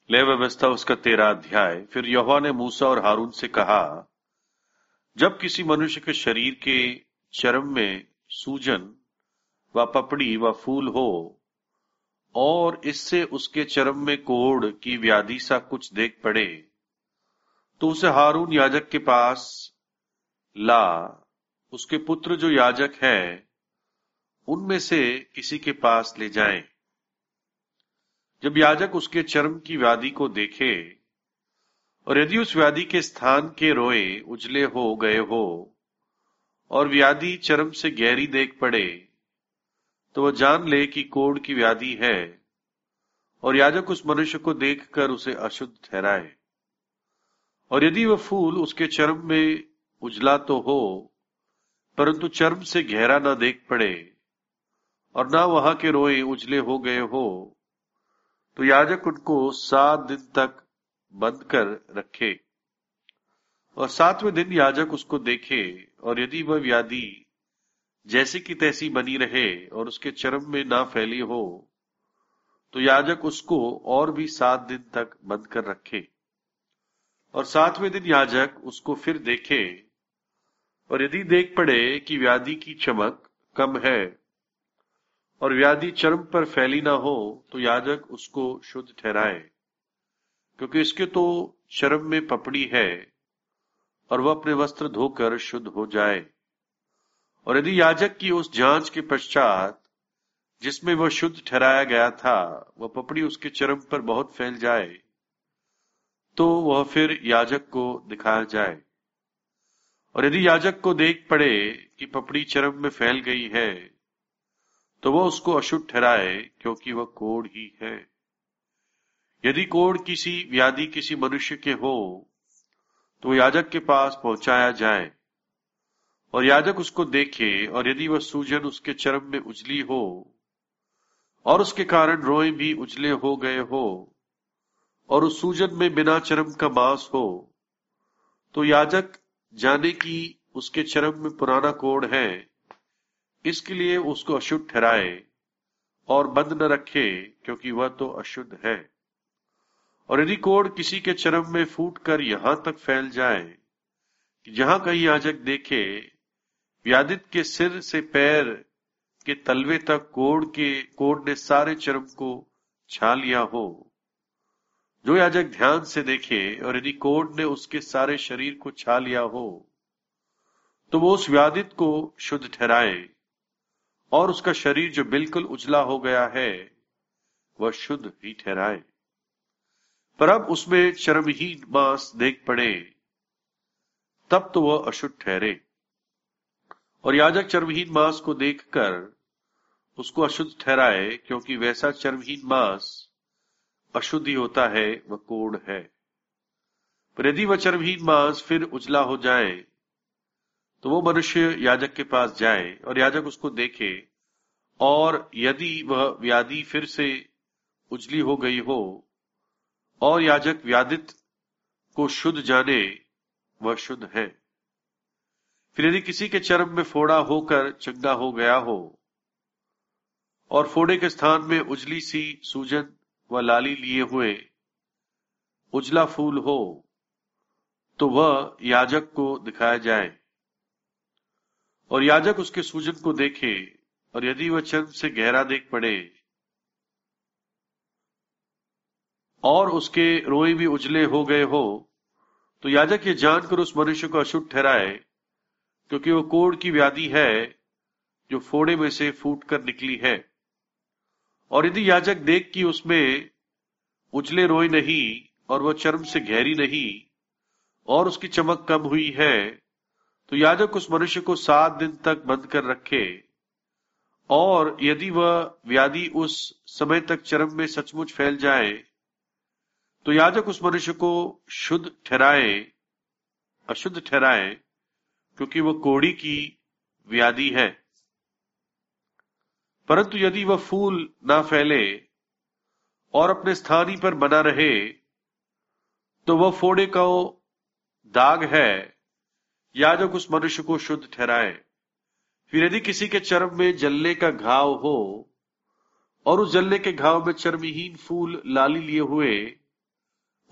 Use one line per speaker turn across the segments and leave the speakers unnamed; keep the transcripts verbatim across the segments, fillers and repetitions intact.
ले व्यवस्था उसका तेरह अध्याय। फिर यहोवा ने मूसा और हारून से कहा, जब किसी मनुष्य के शरीर के चर्म में सूजन व पपड़ी व फूल हो और इससे उसके चर्म में कोढ़ की व्याधि सा कुछ देख पड़े, तो उसे हारून याजक के पास ला। उसके पुत्र जो याजक हैं उनमें से किसी के पास ले जाएं। जब याजक उसके चर्म की व्याधि को देखे और यदि उस व्याधि के स्थान के रोए उजले हो गए हो और व्याधि चर्म से गहरी देख पड़े, तो वह जान ले कि कोढ़ की व्याधि है, और याजक उस मनुष्य को देखकर उसे अशुद्ध ठहराए। और यदि वह फूल उसके चर्म में उजला तो हो, परंतु चर्म से गहरा न देख पड़े और न वहां के रोए उजले हो गए हो, तो याजक उनको सात दिन तक बंद कर रखे। और सातवें दिन याजक उसको देखे, और यदि वह व्याधि जैसी की तैसी बनी रहे और उसके चर्म में ना फैली हो, तो याजक उसको और भी सात दिन तक बंद कर रखे। और सातवें दिन याजक उसको फिर देखे, और यदि देख पड़े कि व्याधि की चमक कम है और व्याधि चर्म पर फैली ना हो, तो याजक उसको शुद्ध ठहराए, क्योंकि इसके तो चर्म में पपड़ी है, और वह अपने वस्त्र धोकर शुद्ध हो जाए। और यदि याजक की उस जांच के पश्चात जिसमें वह शुद्ध ठहराया गया था वह पपड़ी उसके चर्म पर बहुत फैल जाए, तो वह फिर याजक को दिखाया जाए। और यदि याजक को देख पड़े कि पपड़ी चर्म में फैल गई है, तो वह उसको अशुद्ध ठहराए, क्योंकि वह कोढ़ ही है। यदि कोढ़ किसी व्याधि किसी मनुष्य के हो, तो वह याजक के पास पहुंचाया जाए, और याजक उसको देखे, और यदि वह सूजन उसके चर्म में उजली हो और उसके कारण रोए भी उजले हो गए हो और उस सूजन में बिना चर्म का मांस हो, तो याजक जाने की उसके चर्म में पुराना कोढ़ है, इसके लिए उसको अशुद्ध ठहराए और बंद न रखे, क्योंकि वह तो अशुद्ध है। और यदि कोढ़ किसी के चर्म में फूट कर यहां तक फैल जाए कि जहां कहीं याजक देखे व्याधित के सिर से पैर के तलवे तक कोढ़ के कोढ़ ने सारे चर्म को छा लिया हो, जो याजक ध्यान से देखे, और यदि कोढ़ ने उसके सारे शरीर को छा लिया हो, तो वो उस व्याधित को शुद्ध ठहराए, और उसका शरीर जो बिल्कुल उजला हो गया है वह शुद्ध ही ठहराए। पर अब उसमें चर्महीन मांस देख पड़े, तब तो वह अशुद्ध ठहरे। और याजक चर्महीन मांस को देखकर उसको अशुद्ध ठहराए, क्योंकि वैसा चर्महीन मांस अशुद्ध ही होता है, वह कोढ़ है। पर यदि वह चर्महीन मांस फिर उजला हो जाए, तो वो मनुष्य याजक के पास जाए, और याजक उसको देखे, और यदि वह व्याधि फिर से उजली हो गई हो और याजक व्याधित को शुद्ध जाने, वह शुद्ध है। फिर यदि किसी के चर्म में फोड़ा होकर चंगा हो गया हो और फोड़े के स्थान में उजली सी सूजन व लाली लिए हुए उजला फूल हो, तो वह याजक को दिखाया जाए, और याजक उसके सूजन को देखे, और यदि वह चर्म से गहरा देख पड़े और उसके रोए भी उजले हो गए हो, तो याजक ये जानकर उस मनुष्य को अशुद्ध ठहराए, क्योंकि वह कोढ़ की व्याधि है जो फोड़े में से फूट कर निकली है। और यदि याजक देख कि उसमें उजले रोए नहीं और वह चर्म से गहरी नहीं और उसकी चमक कम हुई है, तो याजक उस मनुष्य को सात दिन तक बंद कर रखे। और यदि वह व्याधि उस समय तक चर्म में सचमुच फैल जाए, तो याजक उस मनुष्य को शुद्ध ठहराए अशुद्ध ठहराए, क्योंकि वह कोढ़ी की व्याधि है। परंतु यदि वह फूल ना फैले और अपने स्थान ही पर बना रहे, तो वह फोड़े का दाग है, याजक उस मनुष्य को शुद्ध ठहराए। फिर यदि किसी के चर्म में जलने का घाव हो और उस जलने के घाव में चर्महीन फूल लाली लिए हुए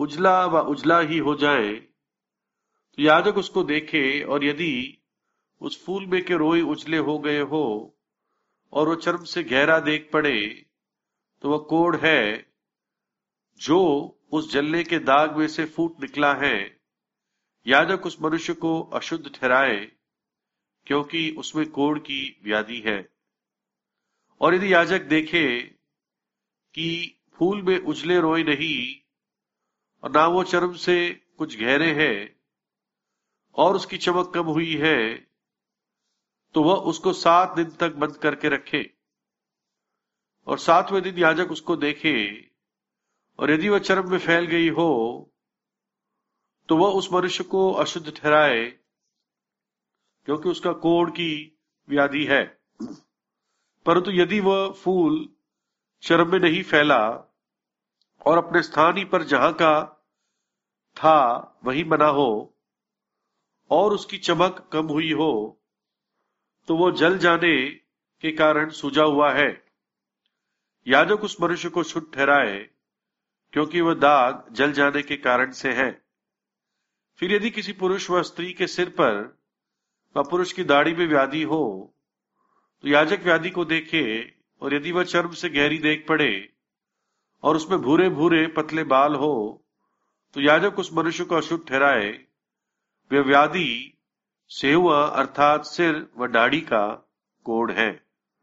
उजला व उजला ही हो जाए तो याजक उसको देखे, और यदि उस फूल में के रोई उजले हो गए हो और वो चर्म से गहरा देख पड़े तो वह कोढ़ है जो उस जलने के दाग में से फूट निकला है। याजक उस मनुष्य को अशुद्ध ठहराए, क्योंकि उसमें कोढ़ की व्याधि है। और यदि याजक देखे कि फूल में उजले रोए नहीं और ना वो चर्म से कुछ गहरे हैं और उसकी चमक कम हुई है, तो वह उसको सात दिन तक बंद करके रखे। और सातवें दिन याजक उसको देखे, और यदि वह चर्म में फैल गई हो तो वह उस मनुष्य को अशुद्ध ठहराए, क्योंकि उसका कोढ़ की व्याधि है। परंतु यदि वह फूल चर्म में नहीं फैला और अपने स्थान ही पर जहां का था वही बना हो और उसकी चमक कम हुई हो, तो वो जल जाने के कारण सूजा हुआ है। याजक उस मनुष्य को शुद्ध ठहराए, क्योंकि वह दाग जल जाने के कारण से है। फिर यदि किसी पुरुष व स्त्री के सिर पर व पुरुष की दाढ़ी में व्याधि हो तो याजक व्याधि को देखे, और यदि वह चर्म से गहरी देख पड़े और उसमें भूरे भूरे पतले बाल हो तो याजक उस मनुष्य को अशुद्ध ठहराए। वह व्याधि सेहुआ अर्थात सिर व दाढ़ी का कोढ़ है।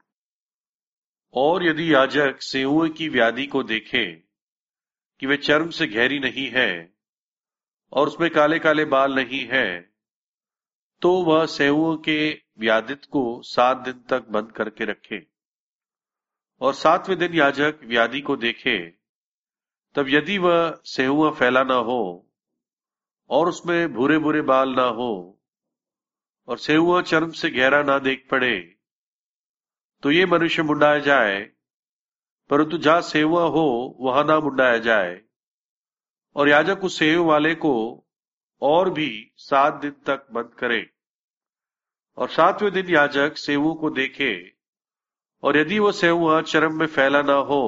और यदि याजक सेहुए की व्याधि को देखे कि वे चर्म से गहरी नहीं है और उसमें काले काले बाल नहीं है, तो वह सेहुए के व्याधित को सात दिन तक बंद करके रखे। और सातवें दिन याजक व्याधि को देखे, तब यदि वह सेहुआ फैला ना हो और उसमें भूरे भूरे बाल ना हो और सेहुआ चर्म से गहरा ना देख पड़े, तो ये मनुष्य मुंडाया जाए। परंतु जहां सेहुआ हो वहां ना मुंडाया जाए। और याजक उस सेव वाले को और भी सात दिन तक बंद करे। और सातवें दिन याजक सेवों को देखे, और यदि वो सेहुआ चर्म में फैला ना हो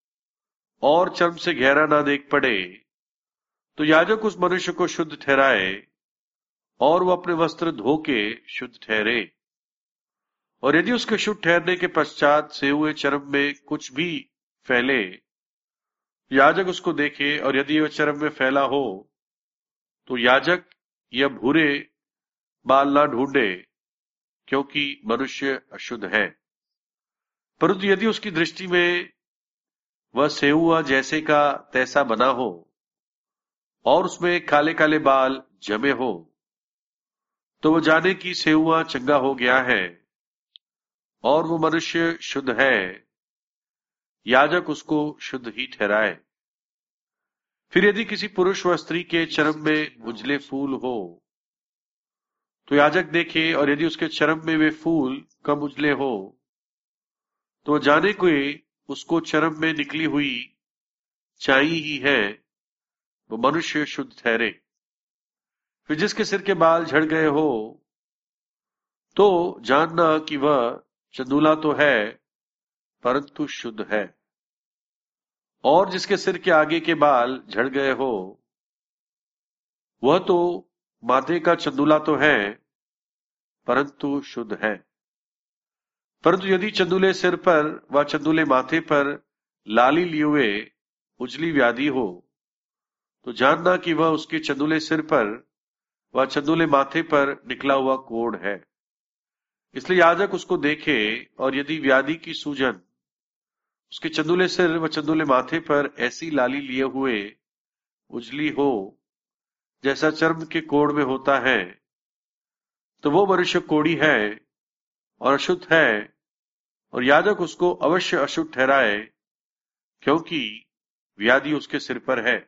और चर्म से गहरा ना देख पड़े, तो याजक उस मनुष्य को शुद्ध ठहराए और वो अपने वस्त्र धो के शुद्ध ठहरे। और यदि उसके शुद्ध ठहरने के पश्चात सेहुए चर्म में कुछ भी फैले, याजक उसको देखे, और यदि वह चर्म में फैला हो तो याजक यह भूरे बाल ना ढूंढे, क्योंकि मनुष्य अशुद्ध है। परंतु यदि उसकी दृष्टि में वह सेहुआ जैसे का तैसा बना हो और उसमें काले काले बाल जमे हो, तो वह जाने की सेहुआ चंगा हो गया है और वो मनुष्य शुद्ध है। याजक उसको शुद्ध ही ठहराए। फिर यदि किसी पुरुष व स्त्री के चर्म में उजले फूल हो तो याजक देखे, और यदि उसके चर्म में वे फूल कम उजले हो तो जाने को उसको चर्म में निकली हुई चाई ही है, वो मनुष्य शुद्ध ठहरे। फिर जिसके सिर के बाल झड़ गए हो तो जानना कि वह चंदूला तो है परंतु शुद्ध है। और जिसके सिर के आगे के बाल झड़ गए हो वह तो माथे का चंदूला तो है परंतु शुद्ध है। परंतु यदि चंदूले सिर पर व चंदूले माथे पर लाली लिए हुए उजली व्याधि हो तो जानना कि वह उसके चंदूले सिर पर व चंदूले माथे पर निकला हुआ कोढ़ है। इसलिए याजक उसको देखे, और यदि व्याधि की सूजन उसके चंदूले सिर व चंदूले माथे पर ऐसी लाली लिए हुए उजली हो जैसा चर्म के कोढ़ में होता है, तो वो मनुष्य कोढ़ी है और अशुद्ध है, और याजक उसको अवश्य अशुद्ध ठहराए, क्योंकि व्याधि उसके सिर पर है।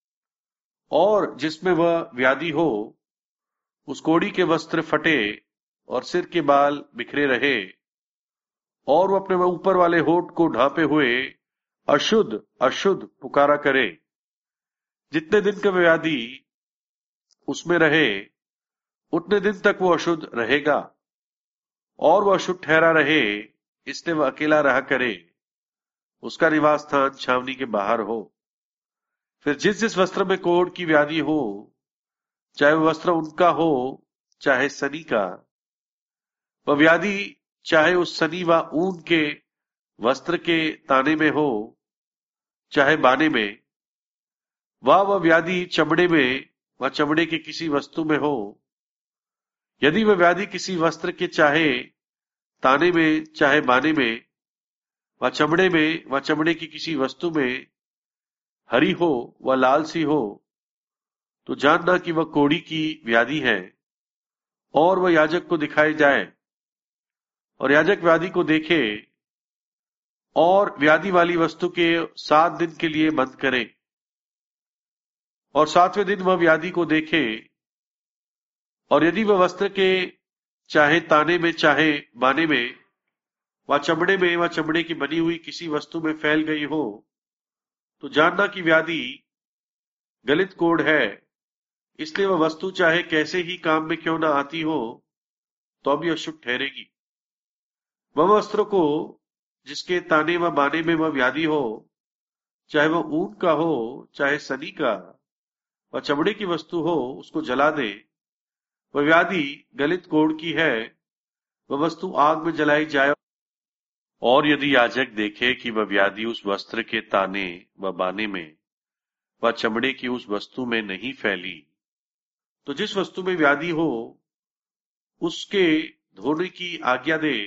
और जिसमें वह व्याधि हो उस कोढ़ी के वस्त्र फटे और सिर के बाल बिखरे रहे और वो अपने ऊपर वाले होठ को ढांपे हुए अशुद्ध अशुद्ध पुकारा करे। जितने दिन का व्याधि उसमें रहे उतने दिन तक वो अशुद्ध रहेगा, और वह अशुद्ध ठहरा रहे, इसलिए वह अकेला रहा करे, उसका निवास स्थान छावनी के बाहर हो। फिर जिस जिस वस्त्र में कोढ़ की व्याधि हो, चाहे वह वस्त्र उनका हो चाहे सनी का, वह व्याधि चाहे उस सनी व ऊन के वस्त्र के ताने में हो चाहे बाने में, वह वह व्याधि चमड़े में व चमड़े के किसी वस्तु में हो, यदि वह व्याधि किसी वस्त्र के चाहे ताने में चाहे बाने में व चमड़े में व चमड़े की किसी वस्तु में हरी हो व लाल सी हो, तो जानना कि वह कोढ़ी की व्याधि है, और वह याजक को दिखाई जाए, और याजक व्याधि को देखे और व्याधि वाली वस्तु के सात दिन के लिए बंद करे, और सातवें दिन वह व्याधि को देखे, और यदि वह वस्त्र के चाहे ताने में चाहे बाने में व चमड़े में व चमड़े की बनी हुई किसी वस्तु में फैल गई हो, तो जानना कि व्याधि गलित कोढ़ है, इसलिए वह वस्तु चाहे कैसे ही काम में क्यों न आती हो तो भी अशुद्ध ठहरेगी। वह वस्त्र को जिसके ताने व बाने में वह व्याधि हो, चाहे वह ऊन का हो चाहे सनी का व चमड़े की वस्तु हो, उसको जला दे। वह व्याधि गलित कोढ़ की है, वह वस्तु आग में जलाई जाए। और यदि याजक देखे कि वह व्याधि उस वस्त्र के ताने व बाने में व चमड़े की उस वस्तु में नहीं फैली, तो जिस वस्तु में व्याधि हो उसके धोने की आज्ञा दे,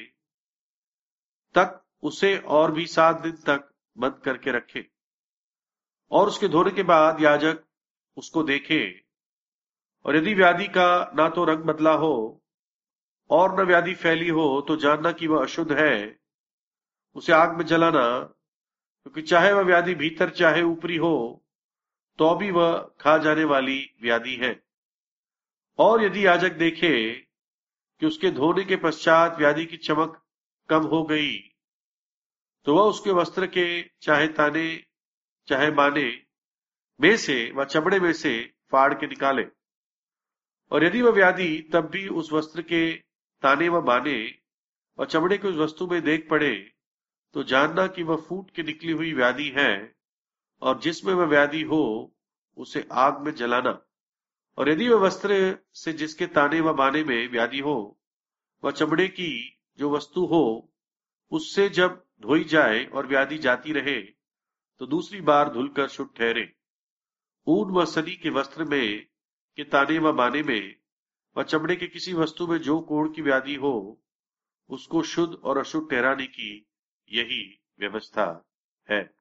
तक उसे और भी सात दिन तक बंद करके रखे, और उसके धोने के बाद याजक उसको देखे, और यदि व्याधि का ना तो रंग बदला हो और न व्याधि फैली हो, तो जानना कि वह अशुद्ध है, उसे आग में जलाना, क्योंकि चाहे वह व्याधि भीतर चाहे ऊपरी हो तो भी वह खा जाने वाली व्याधि है। और यदि याजक देखे कि उसके धोने के पश्चात व्याधि की चमक कम हो गई, तो वह उसके वस्त्र के चाहे ताने चाहे बाने में से व चमड़े में से फाड़ के निकाले, और यदि वह व्याधि तब भी उस वस्त्र के ताने व बाने व चमड़े की उस वस्तु में देख पड़े, तो जानना कि वह फूट के निकली हुई व्याधि है, और जिसमें वह व्याधि हो उसे आग में जलाना। और यदि वह वस्त्र से जिसके ताने व बाने में व्याधि हो व चमड़े की जो वस्तु हो उससे जब धोई जाए और व्याधि जाती रहे, तो दूसरी बार धुलकर शुद्ध ठहरे। ऊन व सनी के वस्त्र में के ताने व बाने में व चमड़े के किसी वस्तु में जो कोढ़ की व्याधि हो, उसको शुद्ध और अशुद्ध ठहराने की यही व्यवस्था है।